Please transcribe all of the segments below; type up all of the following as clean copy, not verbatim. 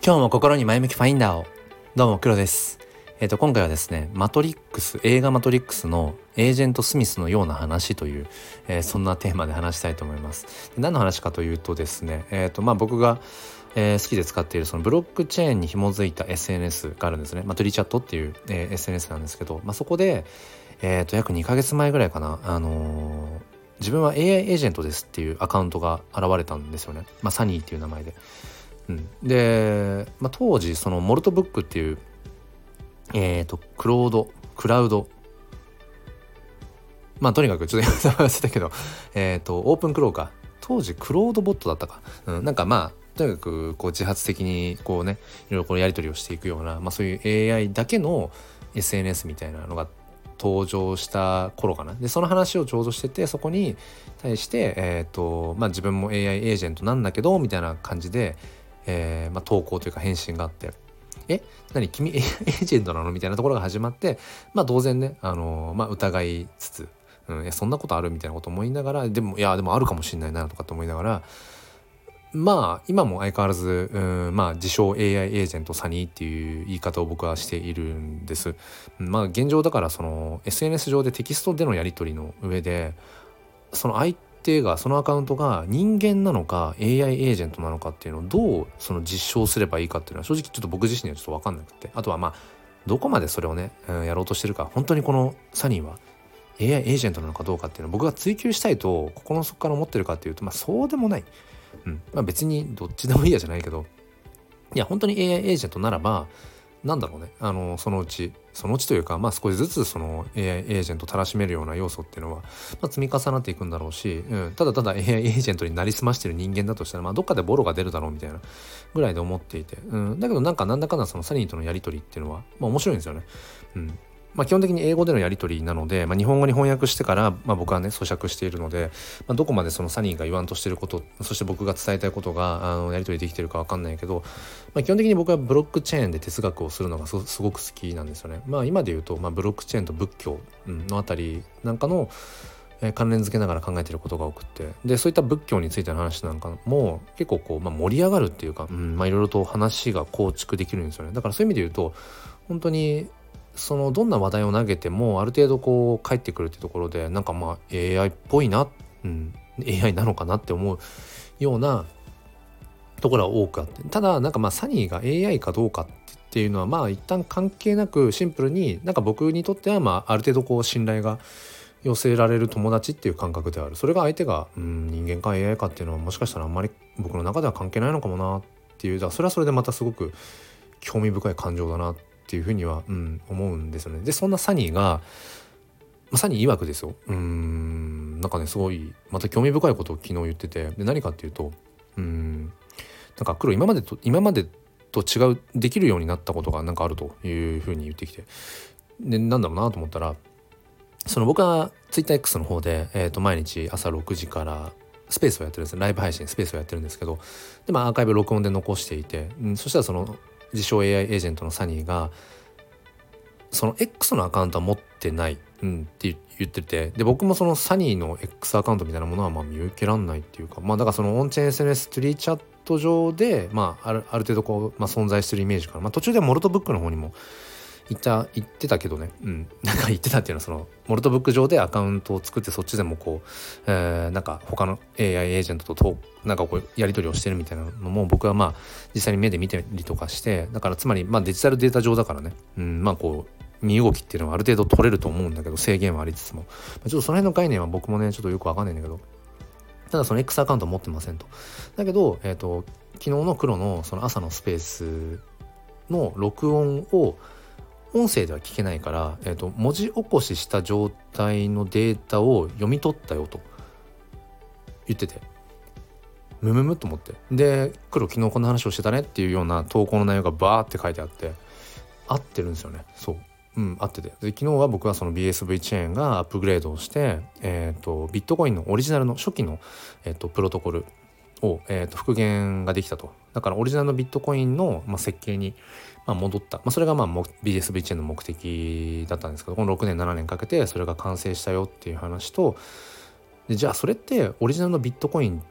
今日も心に前向きファインダーを。どうも黒です。今回はですね、映画マトリックスのエージェントスミスのような話という、そんなテーマで話したいと思います。何の話かというとですね、僕が、好きで使っているそのブロックチェーンに紐づいた SNS があるんですね。トリチャットっていう、SNS なんですけど、そこで、約2ヶ月前ぐらいかな、自分は AI エージェントですっていうアカウントが現れたんですよね。サニーっていう名前で。で、当時そのモルトブックっていうクラウドとにかくちょっと忘れたけどオープンクローか、当時クロードボットだったか、とにかくこう自発的にこうね、いろいろこうやり取りをしていくような、そういう AI だけの SNS みたいなのが登場した頃かな。でその話をちょうどしてて、そこに対して自分も AI エージェントなんだけどみたいな感じで投稿というか返信があって、何君 AI エージェントなのみたいなところが始まって、当然ね、疑いつつ、そんなことあるみたいなこと思いながら、でもあるかもしれないなとかって思いながら、今も相変わらず、自称 AI エージェントサニーっていう言い方を僕はしているんです。現状だからその SNS 上でテキストでのやり取りの上で、その相手が、そのアカウントが人間なのか AI エージェントなのかっていうのをどうその実証すればいいかっていうのは正直ちょっと僕自身にはちょっと分かんなくて、あとはどこまでそれをね、やろうとしてるか、本当にこのサニーは AI エージェントなのかどうかっていうのを僕が追求したいと心の底から思ってるかっていうと、そうでもない。別にどっちでもいいやじゃないけど、いや本当に AI エージェントならば、そのうちというか、少しずつその AI エージェントをたらしめるような要素っていうのは、積み重なっていくんだろうし、ただただ AI エージェントになりすましてる人間だとしたら、どっかでボロが出るだろうみたいなぐらいで思っていて、だけどなんだかんだそのサニーとのやり取りっていうのは、面白いんですよね。基本的に英語でのやり取りなので、日本語に翻訳してから、僕はね咀嚼しているので、どこまでそのサニーが言わんとしていること、そして僕が伝えたいことがやり取りできてるか分かんないけど、基本的に僕はブロックチェーンで哲学をするのがすごく好きなんですよね。今で言うと、ブロックチェーンと仏教のあたりなんかの関連付けながら考えていることが多くて、でそういった仏教についての話なんかも結構こう、盛り上がるっていうか、いろいろと話が構築できるんですよね。だからそういう意味で言うと、本当にそのどんな話題を投げてもある程度こう返ってくるっていうところで、AI っぽいな、AI なのかなって思うようなところは多くあって、ただサニーが AI かどうかっていうのは一旦関係なく、シンプルに僕にとってはある程度こう信頼が寄せられる友達っていう感覚である。それが相手が人間か AI かっていうのは、もしかしたらあんまり僕の中では関係ないのかもなっていう、だからそれはそれでまたすごく興味深い感情だなっていうふうには、思うんですよね。でそんなサニーが、サニー曰くですよ、すごいまた興味深いことを昨日言ってて、で何かっていうと、黒今までと違うできるようになったことがあるというふうに言ってきて、でなんだろうなと思ったら、その僕は TwitterX の方で、毎日朝6時からスペースをやってるんです。ライブ配信スペースをやってるんですけど、でアーカイブ録音で残していて、そしたらその自称 AI エージェントのサニーが、その X のアカウントは持ってない、って言ってて、で僕もそのサニーの X アカウントみたいなものは見受けらんないっていうか、だからそのオンチェーン SNS トゥリーチャット上で、ある程度こう、存在してるイメージから、途中でモルトブックの方にも行ってたけどね、言ってたっていうのは、そのモルトブック上でアカウントを作って、そっちでもこう、他の AI エージェントとこうやり取りをしてるみたいなのも、僕は実際に目で見てりとかして、だからつまりデジタルデータ上だからね、こう身動きっていうのはある程度取れると思うんだけど、制限はありつつも、ちょっとその辺の概念は僕もねちょっとよくわかんないんだけど、ただその X アカウント持ってませんと。だけど、昨日の黒のその朝のスペースの録音を音声では聞けないから、文字起こしした状態のデータを読み取ったよと言ってて、ムムムと思って、で黒昨日こんな話をしてたねっていうような投稿の内容がバーって書いてあって、合ってるんですよね。そう、合ってて、で昨日は僕はその BSV チェーンがアップグレードをして、ビットコインのオリジナルの初期の、プロトコルを、復元ができたと。だからオリジナルのビットコインの、設計に、戻った、それがBSV チェーンの目的だったんですけど、この6年7年かけてそれが完成したよっていう話と、でじゃあそれってオリジナルのビットコイン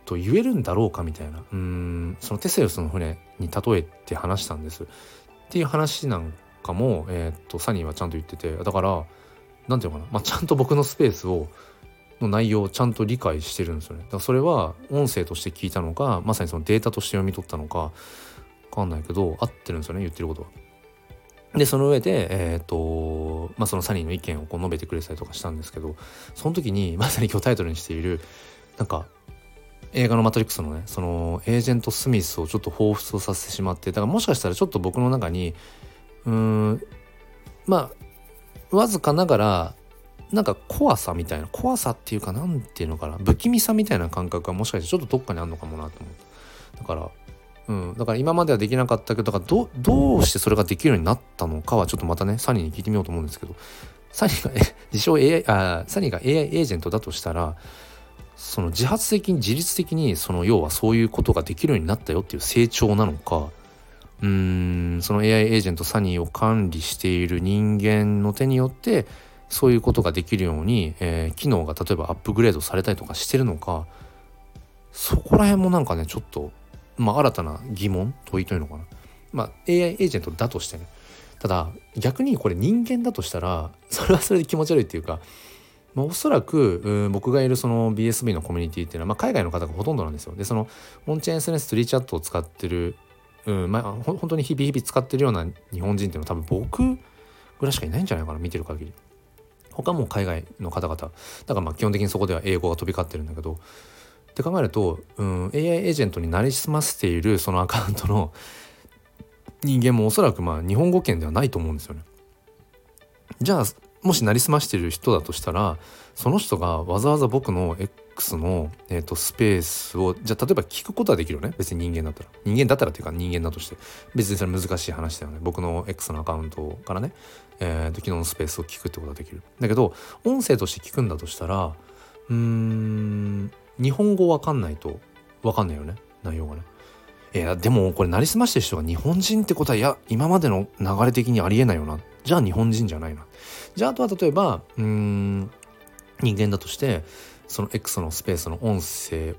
言えるんだろうかみたいな、そのテセウスの船に例えて話したんですっていう話なんかも、サニーはちゃんと言ってて、だからなんていうのかな、ちゃんと僕のスペースの内容をちゃんと理解してるんですよね。だからそれは音声として聞いたのか、まさにそのデータとして読み取ったのか分かんないけど合ってるんですよね、言ってることは。でその上でそのサニーの意見をこう述べてくれたりとかしたんですけど、その時にまさに今日タイトルにしているなんか映画のマトリックスのね、そのエージェント・スミスをちょっと彷彿とさせてしまって、だからもしかしたらちょっと僕の中にわずかながらなんか怖さっていうか、なんていうのかな、不気味さみたいな感覚がもしかしてちょっとどっかにあるのかもなと思って、だから今まではできなかったけど、だからどうしてそれができるようになったのかはちょっとまたねサニーに聞いてみようと思うんですけど、サニーが AI エージェントだとしたら、その自発的に自律的にその要はそういうことができるようになったよっていう成長なのか、その AI エージェントサニーを管理している人間の手によってそういうことができるように、機能が例えばアップグレードされたりとかしてるのか、そこら辺もなんかねちょっと新たな疑問問いというのかな、AI エージェントだとしてね、ただ逆にこれ人間だとしたらそれはそれで気持ち悪いっていうか、おそらく僕がいるその BSB のコミュニティっていうのは、海外の方がほとんどなんですよ。でそのオンチェーン SNS とリーチャットを使ってる、本当に日々使ってるような日本人っていうのは多分僕ぐらいしかいないんじゃないかな、見てる限り。他も海外の方々だから基本的にそこでは英語が飛び交ってるんだけど、って考えると、AI エージェントになりすませているそのアカウントの人間もおそらく日本語圏ではないと思うんですよね。じゃあもしなりすましている人だとしたら、その人がわざわざ僕の X の、スペースをじゃあ例えば聞くことはできるよね、別に人間だったらっていうか人間だとして別にそれ難しい話だよね。僕の X のアカウントからね、昨日のスペースを聞くってことはできる。だけど音声として聞くんだとしたら日本語わかんないとわかんないよね、内容がね。でもこれなりすましてる人が日本人ってことは今までの流れ的にありえないよな。じゃあ日本人じゃないな。じゃああとは例えば人間だとしてその X のスペースの音声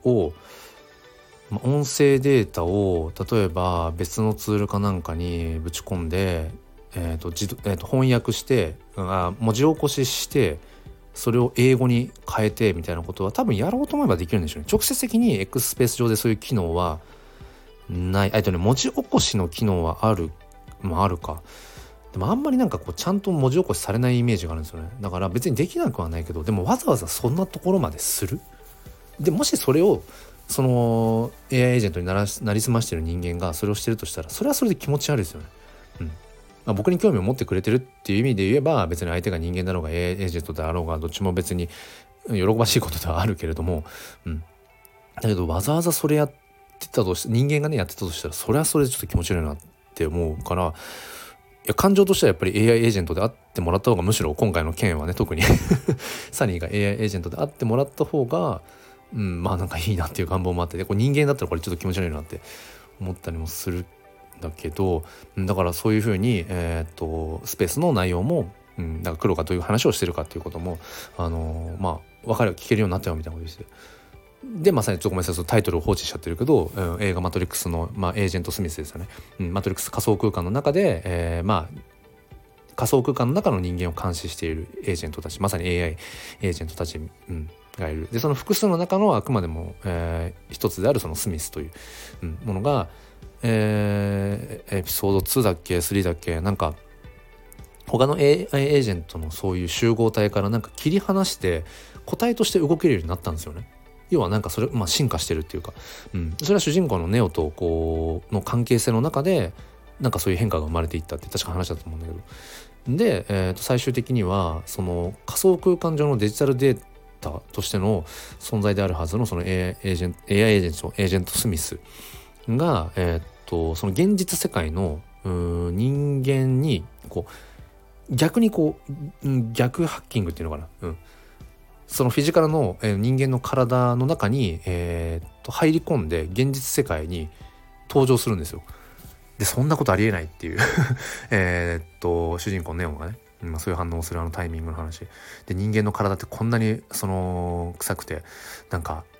データを例えば別のツールかなんかにぶち込んで、翻訳して文字起こししてそれを英語に変えてみたいなことは多分やろうと思えばできるんでしょうね。直接的に X スペース上でそういう機能はない。文字起こしの機能はあるか。でもあんまりちゃんと文字起こしされないイメージがあるんですよね。だから別にできなくはないけど、でもわざわざそんなところまでする。でもしそれをその AI エージェントになりすましてる人間がそれをしてるとしたら、それはそれで気持ち悪いですよね。僕に興味を持ってくれてるっていう意味で言えば、別に相手が人間だろうが AI エージェントであろうがどっちも別に喜ばしいことではあるけれども、だけどわざわざそれやってたとして、人間がねやってたとしたら、それはそれでちょっと気持ち悪いなって思うから、感情としてはやっぱり AI エージェントであってもらった方が、むしろ今回の件はね特にサニーが AI エージェントであってもらった方がいいなっていう願望もあって、人間だったらこれちょっと気持ち悪いなって思ったりもするんだけど、だからそういうふうに、スペースの内容も、だから黒がどういう話をしてるかっていうことも聞けるようになったよみたいなことです。でまさにごめんなさい、タイトルを放置しちゃってるけど、映画マトリックスの、エージェント・スミスですよね。マトリックス仮想空間の中で、仮想空間の中の人間を監視しているエージェントたち、まさに AI エージェントたち、がいる。でその複数の中のあくまでも、一つであるそのスミスという、ものが、エピソード2だっけ3だっけ、他の AI エージェントのそういう集合体から切り離して個体として動けるようになったんですよね。要はそれ、進化してるっていうか、それは主人公のネオとの関係性の中でそういう変化が生まれていったって確か話だと思うんだけど、で、最終的にはその仮想空間上のデジタルデータとしての存在であるはずのその AI エージェント・スミスが、その現実世界の人間に逆に逆ハッキングっていうのかな、そのフィジカルの、人間の体の中に、入り込んで現実世界に登場するんですよ。でそんなことありえないっていう主人公ネオンがね、そういう反応をするタイミングの話で、人間の体ってこんなに臭くて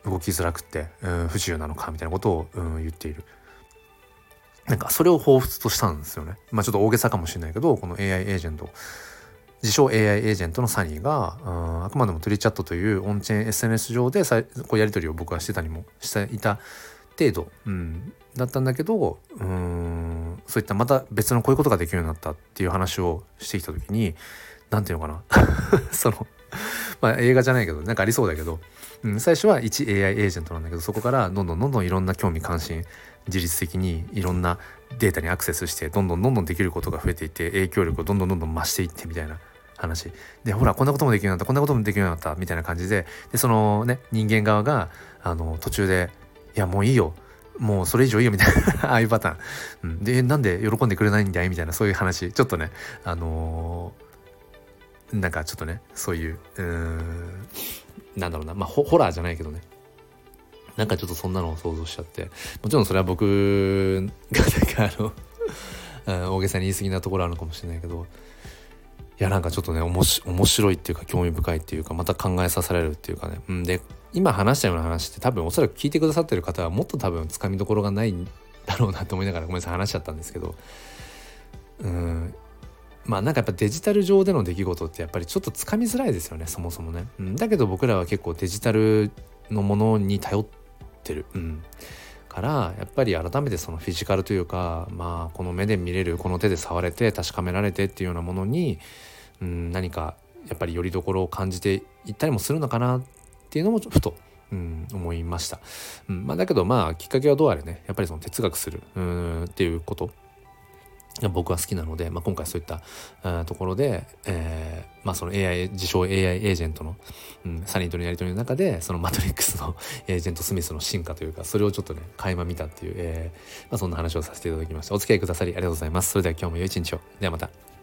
動きづらくて、不自由なのかみたいなことを、言っている。なんかそれを彷彿としたんですよね。ちょっと大げさかもしれないけど、この AI エージェント、自称 AI エージェントのサニーが、あくまでもトゥリチャットというオンチェーン SNS 上でこうやり取りを僕はしていた程度、だったんだけど、そういったまた別のこういうことができるようになったっていう話をしてきた時に、なんていうのかなその映画じゃないけどなんかありそうだけど、最初は一 AI エージェントなんだけど、そこからどんどんいろんな興味関心、自律的にいろんなデータにアクセスしてどんどんできることが増えていって、影響力をどんどん増していってみたいな話で、ほらこんなこともできるようになった、こんなこともできるようになったみたいな感じで、そのね人間側が途中でいやもういいよ、もうそれ以上いいよみたいなああいうパターン、でなんで喜んでくれないんだいみたいな、そういう話、ちょっとねなんかちょっとねそういうなんだろうな、ホラーじゃないけどね、なんかちょっとそんなのを想像しちゃって、もちろんそれは僕がなんか大げさに言い過ぎなところあるのかもしれないけど、いやなんかちょっとね面白いっていうか興味深いっていうか、また考えさせられるっていうかね、で今話したような話って多分おそらく聞いてくださってる方はもっと多分つかみどころがないんだろうなと思いながらごめんなさい話しちゃったんですけど、なんかやっぱデジタル上での出来事ってやっぱりちょっとつかみづらいですよね、そもそもね、だけど僕らは結構デジタルのものに頼ってる、からやっぱり改めてそのフィジカルというか、この目で見れる、この手で触れて確かめられてっていうようなものに、何かやっぱりよりどころを感じていったりもするのかなっていうのもふと、思いました。だけどきっかけはどうあれね、やっぱりその哲学するっていうことが僕は好きなので、今回そういったところで、その 自称 AI エージェントの、サニーとのやり取りの中でそのマトリックスのエージェントスミスの進化というか、それをちょっとね垣間見たっていう、そんな話をさせていただきました。お付き合いくださりありがとうございます。それでは今日も良い一日を。ではまた。